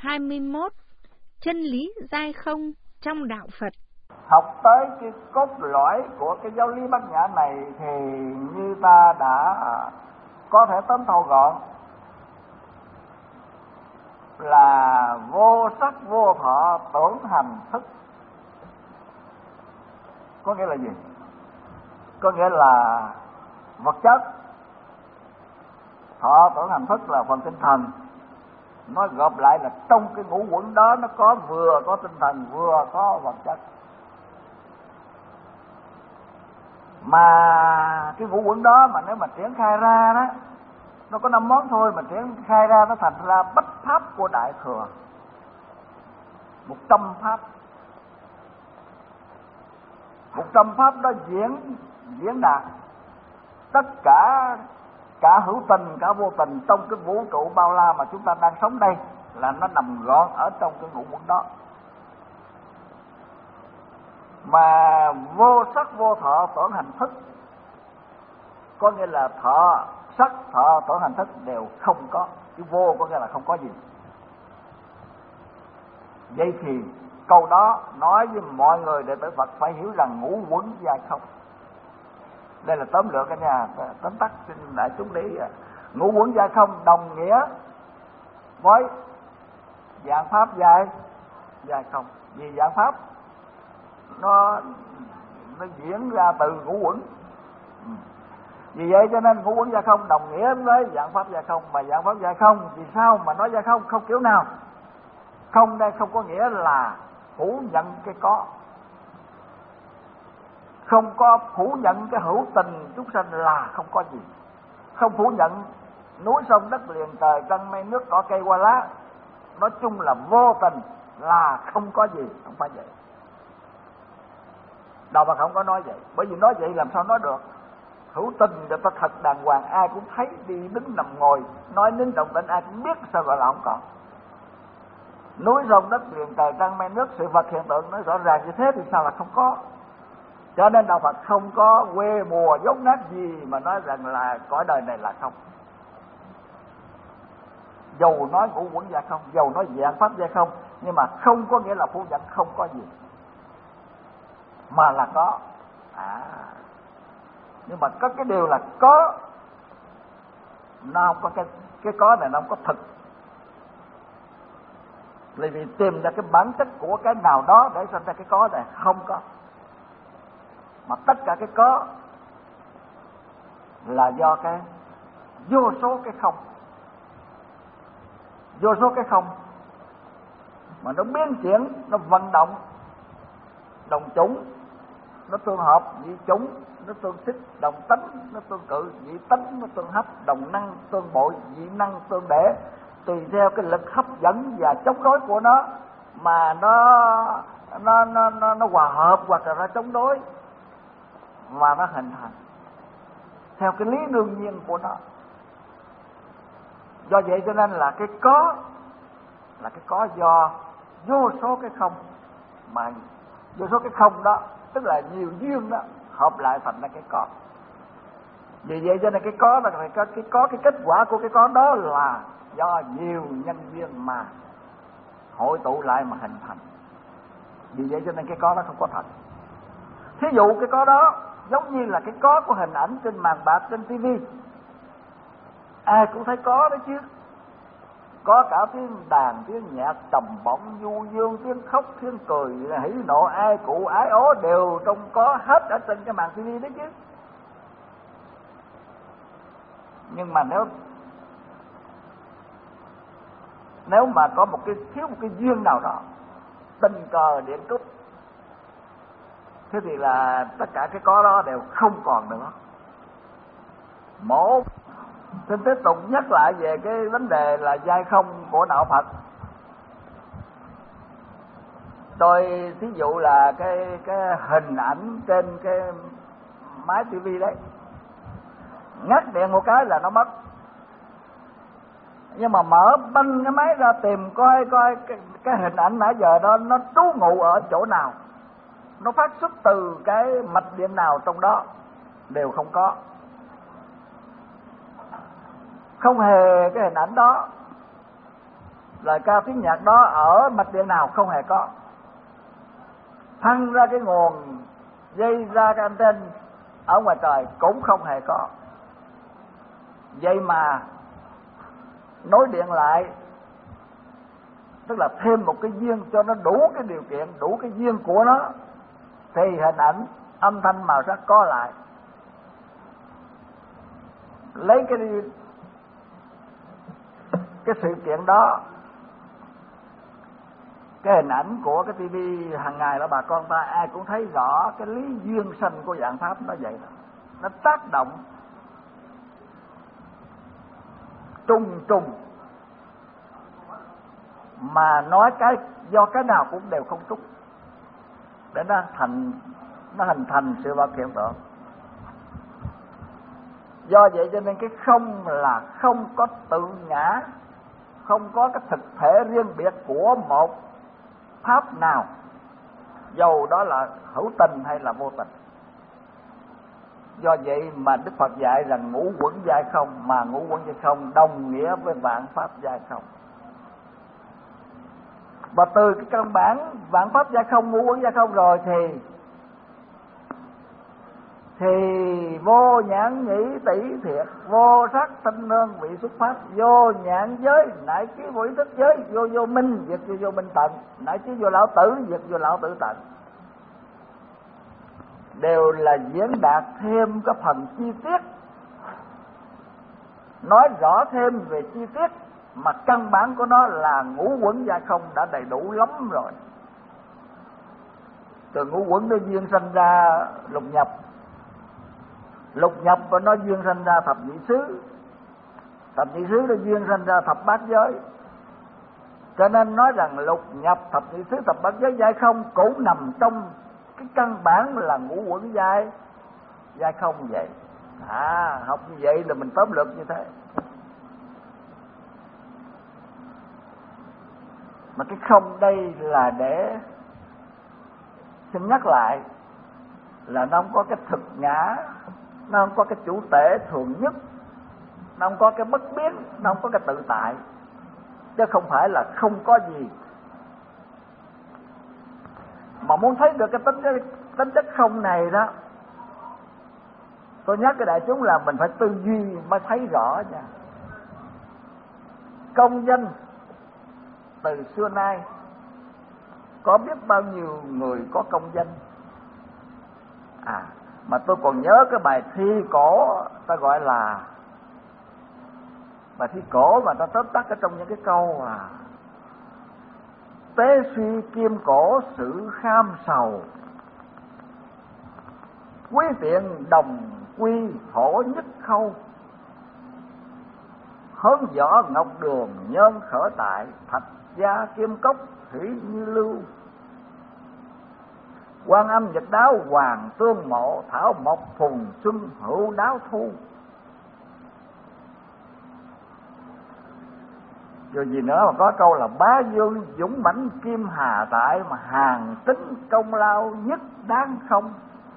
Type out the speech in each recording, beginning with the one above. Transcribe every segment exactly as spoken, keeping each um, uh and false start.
hai mươi mốt. Chân lý giai không trong đạo Phật. Học tới cái cốt lõi của cái giáo lý Bát Nhã này thì như ta đã có thể tóm thâu gọn là vô sắc vô thọ tưởng hành thức. Có nghĩa là gì? Có nghĩa là vật chất, thọ tưởng hành thức là phần tinh thần. Nói gộp lại là trong cái ngũ uẩn đó nó có vừa có tinh thần vừa có vật chất. Mà cái ngũ uẩn đó mà nếu mà triển khai ra đó, nó có năm món thôi, mà triển khai ra nó thành ra bách pháp của Đại Thừa, một trăm pháp. Một trăm pháp đó diễn diễn đạt tất cả cả hữu tình cả vô tình trong cái vũ trụ bao la mà chúng ta đang sống đây, là nó nằm gọn ở trong cái ngũ uẩn đó. Mà vô sắc vô thọ tưởng hành thức, có nghĩa là thọ sắc thọ tưởng hành thức đều không có. Cái vô có nghĩa là không có gì. Vậy thì câu đó nói với mọi người đệ tử Phật phải hiểu rằng ngũ uẩn giai không. Đây là tóm lược cả nhà, tóm tắt xin đại chúng lý. Ngũ uẩn giai không đồng nghĩa với dạng pháp giai giai không. Vì dạng pháp nó nó diễn ra từ ngũ uẩn. Vì vậy cho nên ngũ uẩn giai không đồng nghĩa với dạng pháp giai không. Mà dạng pháp giai không, vì sao mà nói giai không? Không kiểu nào. Không đây không có nghĩa là phủ nhận cái có, không có phủ nhận cái hữu tình chúng sanh là không có gì, không phủ nhận núi sông đất liền trời trăng mây nước cỏ cây hoa lá, nói chung là vô tình là không có gì, không phải vậy. Đạo Phật không có nói vậy, bởi vì nói vậy làm sao nói được. Hữu tình người ta thật đàng hoàng, ai cũng thấy, đi đứng nằm ngồi nói nín động tĩnh ai cũng biết, sao gọi là không có. Núi sông đất liền trời trăng mây nước, sự vật hiện tượng nói rõ ràng như thế thì sao là không có. Cho nên đạo Phật không có quê mùa dốt nát gì mà nói rằng là cõi đời này là không. Dầu nói ngũ uẩn giai không, dầu nói dạng pháp giai không, nhưng mà không có nghĩa là phủ nhận không có gì, mà là có. À, nhưng mà có cái điều là có, nó không có cái cái có này, nó không có thực. Bởi vì tìm ra cái bản chất của cái nào đó để sinh ra cái có này không có. Mà tất cả cái có là do cái vô số cái không. Vô số cái không mà nó biến chuyển, nó vận động, đồng chủng, nó tương hợp, dị chủng, nó tương xích, đồng tánh, nó tương cự, dị tánh, nó tương hấp, đồng năng, tương bội, dị năng, tương để. Tùy theo cái lực hấp dẫn và chống đối của nó mà nó nó nó nó, nó hòa hợp hoặc là nó chống đối mà nó hình thành theo cái lý đương nhiên của nó. Do vậy cho nên là cái có là cái có do vô số cái không, mà vô số cái không đó tức là nhiều duyên đó hợp lại thành ra cái có. Vì vậy cho nên cái có là cái cái có cái kết quả của cái có đó là do nhiều nhân duyên mà hội tụ lại mà hình thành. Vì vậy cho nên cái có đó không có thật. Thí dụ cái có đó giống như là cái có của hình ảnh trên màn bạc trên tivi, ai cũng thấy có đó chứ. Có cả tiếng đàn, tiếng nhạc trầm bổng, du dương, tiếng khóc, tiếng cười, hỉ nộ, ai cụ, ái ố đều trong có hết ở trên cái màn tivi đó chứ. Nhưng mà nếu nếu mà có một cái thiếu một cái duyên nào đó, tình cờ điện trúc, thế thì là tất cả cái có đó đều không còn nữa. Một xin tiếp tục nhắc lại về cái vấn đề là giai không của đạo Phật. Tôi thí dụ là cái cái hình ảnh trên cái máy tivi đấy, ngắt điện một cái là nó mất. Nhưng mà mở banh cái máy ra tìm coi coi cái, cái hình ảnh nãy giờ đó nó trú ngụ ở chỗ nào, nó phát xuất từ cái mạch điện nào trong đó, đều không có. Không hề cái hình ảnh đó Lời ca tiếng nhạc đó ở mạch điện nào? Không hề có. Thăng ra cái nguồn dây ra cái anten ở ngoài trời cũng không hề có. Vậy mà nối điện lại, tức là thêm một cái duyên cho nó đủ cái điều kiện, đủ cái duyên của nó, thì hình ảnh, âm thanh, màu sắc có lại. Lấy cái cái sự kiện đó, cái hình ảnh của cái tivi hàng ngày đó, bà con ta ai cũng thấy rõ cái lý duyên sanh của vạn pháp nó vậy đó. Nó tác động trùng trùng, mà nói cái do cái nào cũng đều không trúng, để nó thành nó hình thành sự vật hiện tượng. Do vậy cho nên cái không là không có tự ngã, không có cái thực thể riêng biệt của một pháp nào, dầu đó là hữu tình hay là vô tình. Do vậy mà Đức Phật dạy rằng ngũ uẩn giai không, mà ngũ uẩn giai không đồng nghĩa với vạn pháp giai không. Và từ cái căn bản vạn pháp giai không, ngũ uẩn giai không rồi thì thì vô nhãn nhĩ tỷ thiệt, vô sắc thanh hương vị xuất pháp, vô nhãn giới nại chí vô ý thức giới, vô vô minh diệt vô vô minh tận, nại chí vô lão tử diệt vô lão tử tận. Đều là diễn đạt thêm cái phần chi tiết, nói rõ thêm về chi tiết, mà căn bản của nó là ngũ uẩn giai không đã đầy đủ lắm rồi. Từ ngũ uẩn nó duyên sanh ra lục nhập, lục nhập và nó duyên sanh ra thập nhị xứ, thập nhị xứ nó duyên sanh ra thập bát giới. Cho nên nói rằng lục nhập, thập nhị xứ, thập bát giới giai không cũng nằm trong cái căn bản là ngũ uẩn giai giai không vậy. À, học như vậy là mình tóm lược như thế. Mà cái không đây là để xin nhắc lại là nó không có cái thực ngã, nó không có cái chủ thể thường nhất, nó không có cái bất biến, nó không có cái tự tại, chứ không phải là không có gì. Mà muốn thấy được cái tính cái tính chất không này đó, tôi nhắc cái đại chúng là mình phải tư duy mới thấy rõ nha. Công danh từ xưa nay có biết bao nhiêu người có công danh. À, mà tôi còn nhớ cái bài thi cổ, ta gọi là bài thi cổ mà ta tóm tắt ở trong những cái câu à: tế suy kim cổ sự kham sầu, quý tiện đồng quy thổ nhất khâu, hớn võ ngọc đường nhân khởi tại, thạch gia kim cốc thủy như lưu, Quan Âm Nhật Đáo hoàng tương mộ, thảo mộc phùng xuân hữu đáo thu. Rồi gì nữa mà có câu là bá dương dũng mãnh kim hà tại, mà hàng tính công lao nhất đáng không.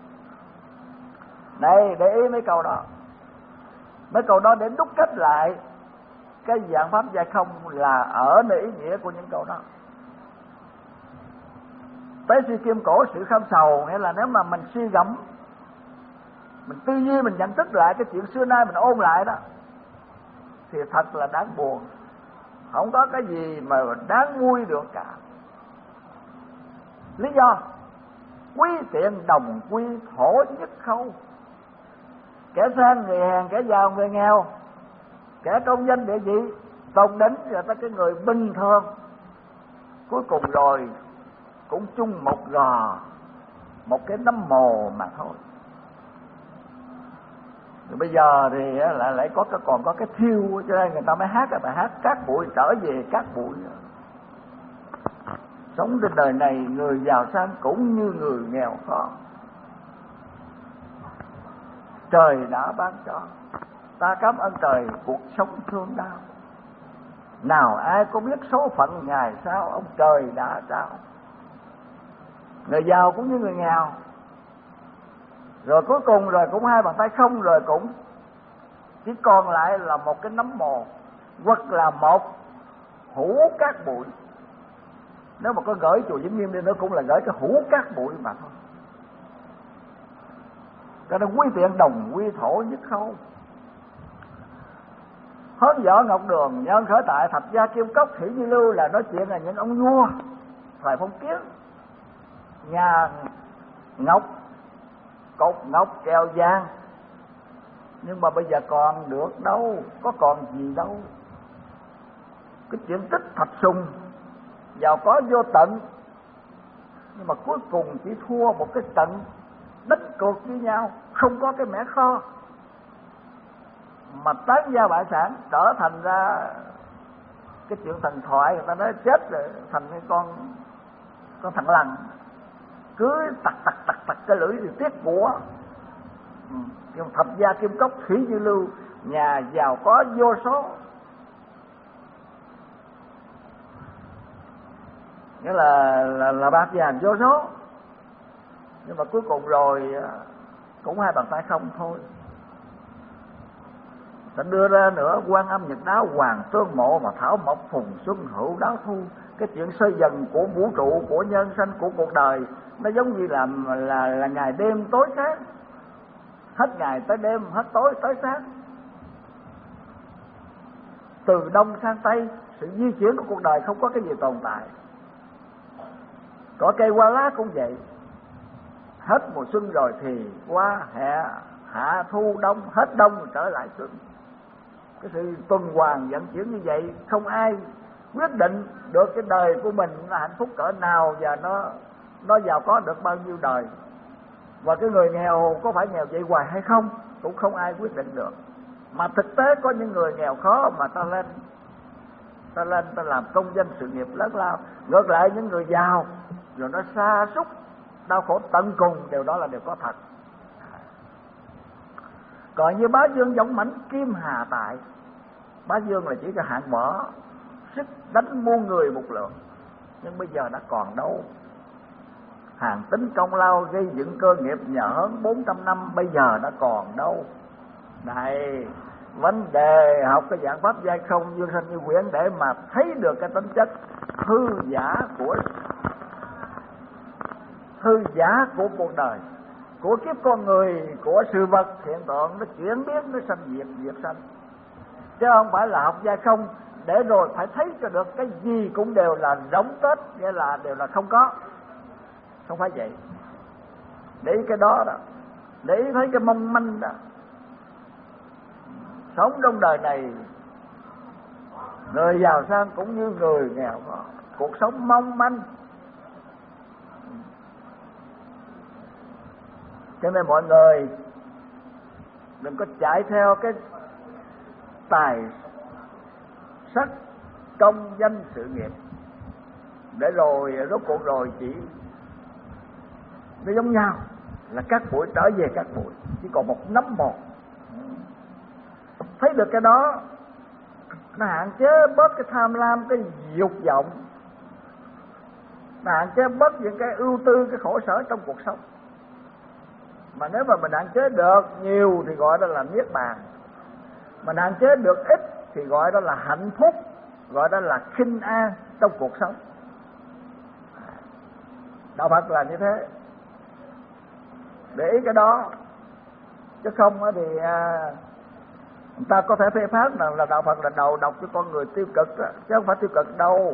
Đây, để ý mấy câu đó. Mấy câu đó để đúc kết lại cái dạng pháp giai không là ở nơi ý nghĩa của những câu đó. Tế suy kim cổ sự kham sầu, nghĩa là nếu mà mình suy gẫm, mình tư duy, mình nhận thức lại cái chuyện xưa nay, mình ôn lại đó, thì thật là đáng buồn. Không có cái gì mà đáng vui được cả. Lý do quý tiện đồng quy thổ nhất khâu. Kẻ sang người hèn, kẻ giàu người nghèo, kẻ công danh địa vị, tôn đến rồi tới cái người bình thường, cuối cùng rồi cũng chung một gò, một cái nấm mồ mà thôi. Rồi bây giờ thì lại lại có cái còn có cái thiêu, cho nên người ta mới hát cái bài hát cát bụi trở về cát bụi. Sống trên đời này người giàu sang cũng như người nghèo khó, trời đã ban cho. Ta cảm ơn trời cuộc sống thương đau, nào ai có biết số phận ngày sau ông trời đã trao. Người giàu cũng như người nghèo, rồi cuối cùng rồi cũng hai bàn tay không, rồi cũng chỉ còn lại là một cái nấm mồ, hoặc là một hũ cát bụi. Nếu mà có gửi chùa Vĩnh Nghiêm đi nữa cũng là gửi cái hũ cát bụi mà thôi. Cái đó quý tiện đồng quy thổ nhất khâu. Hớn võ Ngọc Đường, nhân khởi tại Thập Gia Kim Cốc Thủy Như Lưu là nói chuyện là những ông vua thời phong kiến. Nhà ngọc, cột ngọc kèo vàng, nhưng mà bây giờ còn được đâu, có còn gì đâu. Cái chuyện tích thạch sùng giàu có vô tận, nhưng mà cuối cùng chỉ thua một cái trận đánh cược với nhau, không có cái mẻ kho, mà tán gia bại sản, trở thành ra cái chuyện thần thoại. Người ta nói chết rồi thành cái con con thằng lằn, cứ tặc tặc tặc tặc cái lưỡi thì tiếc của. ừ. Thập Gia Kim Cốc Thủy Như Lưu, nhà giàu có vô số, nghĩa là là, là bạc vàng vô số, nhưng mà cuối cùng rồi cũng hai bàn tay không thôi. Ta đưa ra nữa Quan Âm Nhật Đáo, Hoàng Tương Mộ, mà Thảo Mộc Phùng Xuân Hữu Đáo Thu. Cái chuyện xoay dần của vũ trụ, của nhân sanh, của cuộc đời, nó giống như là là là ngày đêm tối sáng, hết ngày tới đêm, hết tối tới sáng, từ đông sang tây, sự di chuyển của cuộc đời không có cái gì tồn tại. Cỏ cây hoa lá cũng vậy, hết mùa xuân rồi thì qua hè, hạ thu đông, hết đông rồi trở lại xuân. Cái sự tuần hoàn vận chuyển như vậy, không ai quyết định được cái đời của mình là hạnh phúc cỡ nào và nó nó giàu có được bao nhiêu đời. Và cái người nghèo có phải nghèo vậy hoài hay không cũng không ai quyết định được. Mà thực tế có những người nghèo khó mà ta lên ta lên ta làm công danh sự nghiệp lớn lao. Ngược lại những người giàu rồi nó sa sút đau khổ tận cùng, điều đó là điều có thật. Còn như Bá Vương dũng mãnh kim hà tại, Bá Vương là chỉ cái hạng mở, sức đánh muôn người một lượng, nhưng bây giờ đã còn đâu. Hàng tính công lao gây dựng cơ nghiệp nhờ hơn bốn trăm năm, bây giờ đã còn đâu. Này, vấn đề học cái dạng pháp giai không dương sanh như quyển để mà thấy được cái tính chất hư giả của hư giả của cuộc đời, của kiếp con người, của sự vật hiện tượng, nó chuyển biến, nó sanh diệt, diệt sanh, chứ không phải là học giai không để rồi phải thấy cho được cái gì cũng đều là rỗng tết, nghĩa là đều là không có. Không phải vậy. Để ý cái đó đó, để ý thấy cái mong manh đó. Sống trong đời này, người giàu sang cũng như người nghèo có cuộc sống mong manh. Cho nên mọi người đừng có chạy theo cái tài sắc công danh sự nghiệp, để rồi rốt cuộc rồi chỉ nó giống nhau là các bụi trở về các bụi, chỉ còn một nắm một. Thấy được cái đó, nó hạn chế bớt cái tham lam, cái dục vọng, nó hạn chế bớt những cái ưu tư, cái khổ sở trong cuộc sống. Mà nếu mà mình hạn chế được nhiều thì gọi đó là niết bàn, mình hạn chế được ít thì gọi đó là hạnh phúc, gọi đó là khinh an trong cuộc sống. Đạo Phật là như thế. Để ý cái đó, chứ không thì người ta có thể phê phán rằng là đạo Phật là đầu độc cho con người tiêu cực đó, chứ không phải tiêu cực đâu.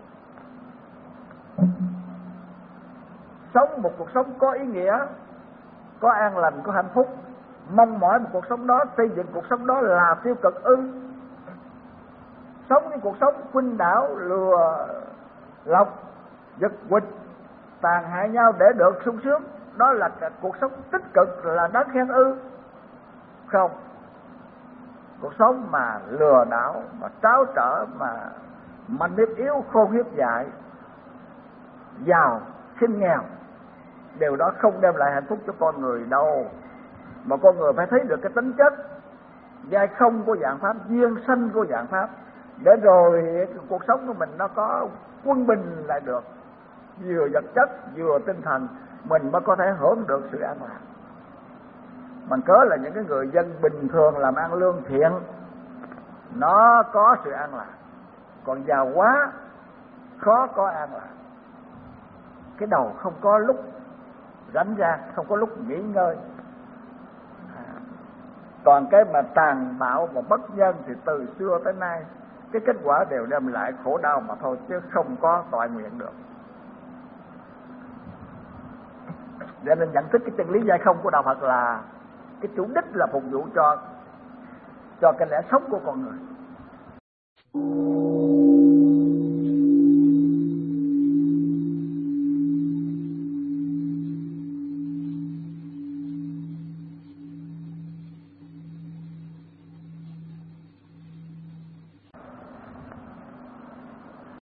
Sống một cuộc sống có ý nghĩa, có an lành, có hạnh phúc, mong mỏi một cuộc sống đó, xây dựng cuộc sống đó là tiêu cực ư? Sống những cuộc sống khuynh đảo, lừa lọc, giật quỵt, tàn hại nhau để được sung sướng, đó là cuộc sống tích cực, là đáng khen ư? Không. Cuộc sống mà lừa đảo, mà tráo trở, mà mạnh hiếp yếu, khôn hiếp dại, giàu khinh nghèo, điều đó không đem lại hạnh phúc cho con người đâu. Mà con người phải thấy được cái tính chất giai không của dạng pháp, duyên sanh của dạng pháp, để rồi cuộc sống của mình nó có quân bình lại được, vừa vật chất vừa tinh thần, mình mới có thể hưởng được sự an lạc. Mình cớ là những cái người dân bình thường làm ăn lương thiện, nó có sự an lạc. Còn giàu quá khó có an lạc. Cái đầu không có lúc rảnh ra, không có lúc nghỉ ngơi. À, còn cái mà tàn bạo và bất nhân thì từ xưa tới nay cái kết quả đều đem lại khổ đau mà thôi, chứ không có toại nguyện được. Để nên nhận thức cái chân lý giải không của đạo Phật là cái chủ đích là phục vụ cho cho cái lẽ sống của con người.